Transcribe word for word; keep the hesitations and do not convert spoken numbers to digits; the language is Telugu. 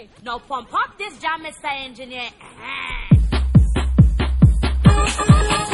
Okay, now pump up this jam, Mister Engineer.